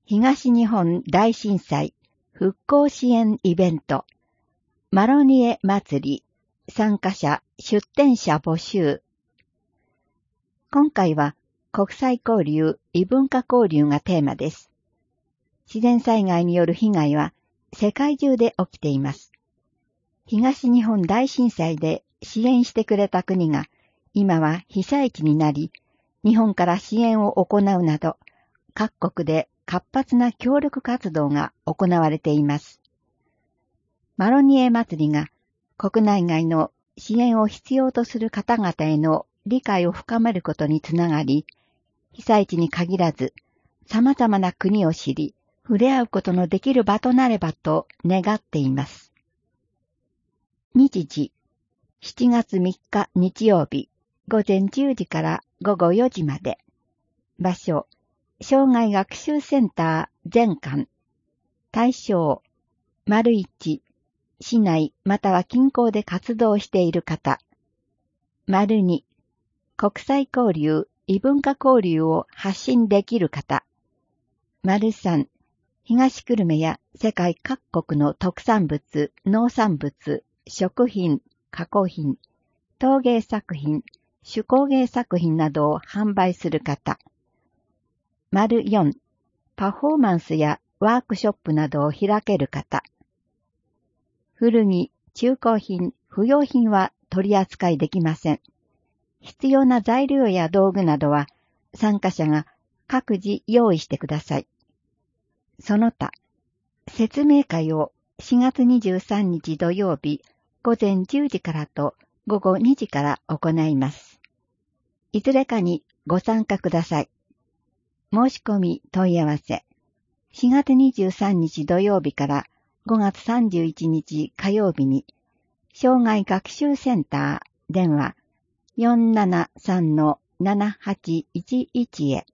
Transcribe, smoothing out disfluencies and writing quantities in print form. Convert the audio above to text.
東日本大震災復興支援イベントマロニエ祭り参加者出展者募集。今回は国際交流異文化交流がテーマです。自然災害による被害は世界中で起きています。東日本大震災で支援してくれた国が今は被災地になり、日本から支援を行うなど、各国で活発な協力活動が行われています。マロニエ祭りが国内外の支援を必要とする方々への理解を深めることにつながり、被災地に限らず様々な国を知り、触れ合うことのできる場となればと願っています。日時、7月3日日曜日、午前10時から午後4時まで。場所、障害学習センター全館。対象、1、市内または近郊で活動している方。2、国際交流、異文化交流を発信できる方。3、東久留米や世界各国の特産物、農産物、食品、加工品、陶芸作品、手工芸作品などを販売する方。4、パフォーマンスやワークショップなどを開ける方。古着、中古品、不用品は取り扱いできません。必要な材料や道具などは参加者が各自用意してください。その他、説明会を4月23日土曜日午前10時からと午後2時から行います。いずれかにご参加ください。申し込み問い合わせ。4月23日土曜日から5月31日火曜日に、障害学習センター電話 473-7811 へ。